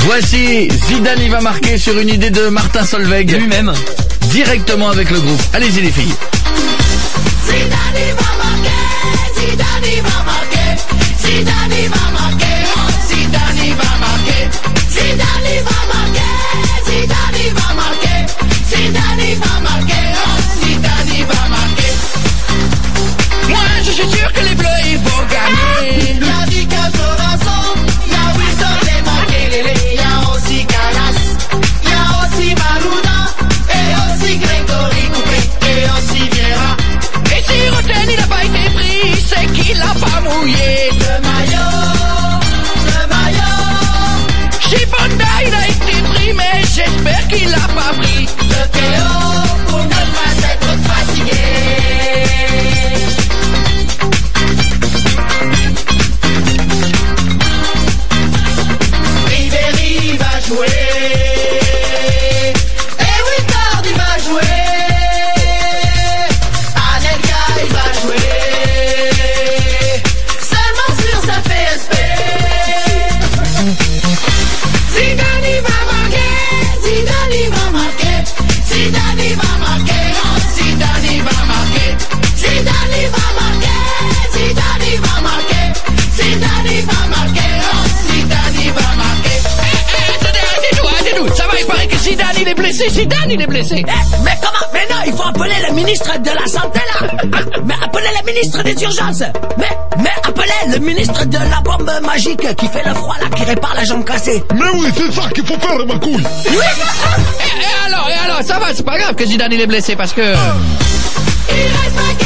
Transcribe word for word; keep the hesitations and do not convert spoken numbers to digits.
Voici Zidane, il va marquer sur une idée de Martin Solveig. Lui-même. Directement avec le groupe. Allez-y les filles. Zidane il va marquer, Zidane il va marquer, Zidane il va marquer, oh Zidane il va marquer, Zidane il va marquer, Zidane il va marquer, Zidane il va marquer, oh Zidane il va marquer. Moi je suis sûr que les bleus ils vont gagner. Y'a Vika Florençon, y'a Wilson les Makelele, y'a aussi Calas, y'a aussi Malouda, et aussi Grégory Coupé, et aussi Vieira. Et si Roten il a pas été pris, c'est qu'il a pas mouillé. Le maillot, le maillot. Chibonda il a été pris, mais j'espère qu'il a pas pris. Le Théo pour ne pas être fatigué. Ribéry va jouer. Et Wittard il va jouer. Anelka il va jouer. Seulement sur sa P S P. Zidane il va marquer. Zidane il va marquer. Zidane il va marquer. Oh Zidane il va marquer. Zidane il va marquer. Zidane il va marquer. Zidane il va marquer. Oh Zidane il va marquer. Eh, eh, attendez, arrêtez-nous, arrêtez-nous. Ça va, il paraît que Zidane il est blessé. Zidane il est blessé. Eh, mais comment? Mais non, il faut appeler le ministre de la Santé, là. Hein? Mais appelez le ministre des Urgences. Mais, mais appelez le ministre de la bombe magique qui fait le froid, là, qui répare la jambe cassée. Mais oui, c'est ça qu'il faut faire, ma couille. Oui. Et, et alors, et alors, ça va, c'est pas grave que Zidane il est blessé parce que... Il reste pas